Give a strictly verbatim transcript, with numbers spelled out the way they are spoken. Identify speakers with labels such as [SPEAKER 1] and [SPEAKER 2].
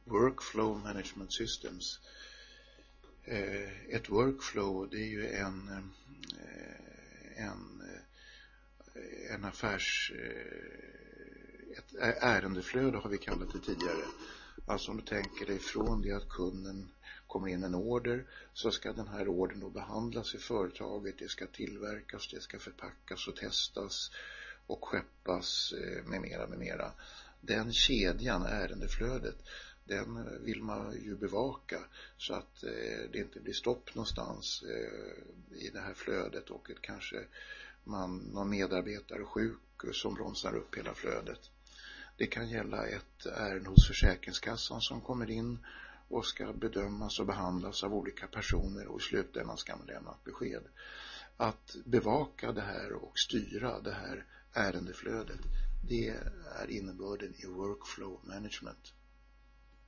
[SPEAKER 1] Workflow Management Systems. Ett workflow, det är ju en en, en affärs ett ärendeflöde har vi kallat det tidigare. Alltså om du tänker dig från det att kunden kommer in en order, så ska den här ordern då behandlas i företaget, det ska tillverkas, det ska förpackas och testas och skeppas med mera med mera. Den kedjan, ärendeflödet, den vill man ju bevaka så att eh, det inte blir stopp någonstans eh, i det här flödet och att kanske man, någon medarbetare är sjuk som bromsar upp hela flödet. Det kan gälla ett ärende hos Försäkringskassan som kommer in och ska bedömas och behandlas av olika personer och i slutändan ska man lämna ett besked. Att bevaka det här och styra det här ärendeflödet, det är innebörden i workflow management.